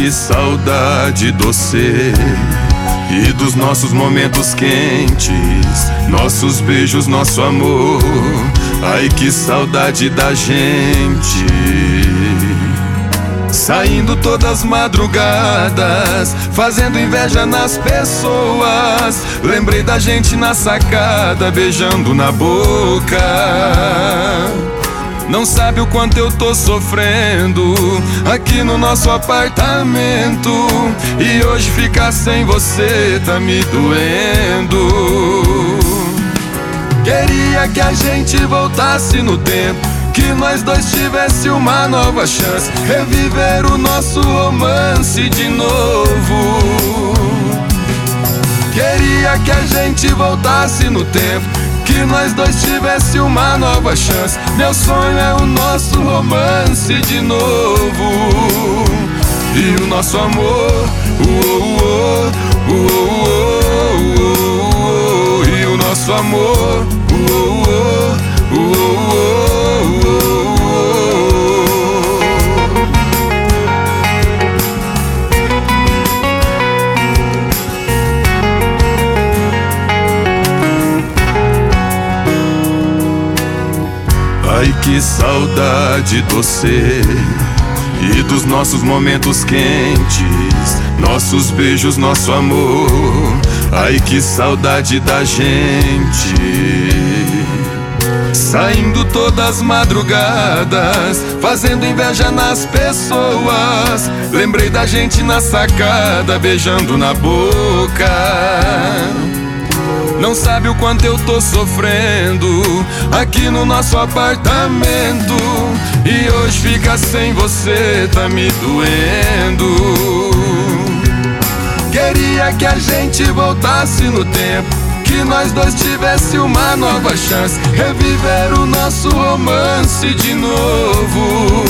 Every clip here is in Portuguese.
que saudade doce e dos nossos momentos quentes, nossos beijos, nosso amor. Ai, que saudade da gente, saindo todas as madrugadas, fazendo inveja nas pessoas. Lembrei da gente na sacada, beijando na boca. Não sabe o quanto eu tô sofrendo aqui no nosso apartamento, e hoje ficar sem você tá me doendo. Queria que a gente voltasse no tempo, que nós dois tivesse uma nova chance, reviver o nosso romance de novo. Queria que a gente voltasse no tempo, que nós dois tivesse uma nova chance. Meu sonho é o nosso romance de novo, e o nosso amor, e o nosso amor, Ai, que saudade doce e dos nossos momentos quentes, nossos beijos, nosso amor. Ai, que saudade da gente, saindo todas as madrugadas, fazendo inveja nas pessoas. Lembrei da gente na sacada, beijando na boca. Não sabe o quanto eu tô sofrendo aqui no nosso apartamento, e hoje ficar sem você tá me doendo. Queria que a gente voltasse no tempo, que nós dois tivesse uma nova chance, reviver o nosso romance de novo.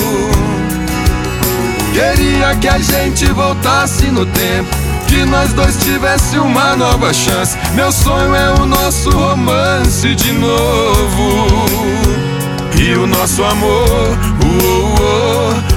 Queria que a gente voltasse no tempo, que nós dois tivesse uma nova chance. Meu sonho é o nosso romance de novo, e o nosso amor,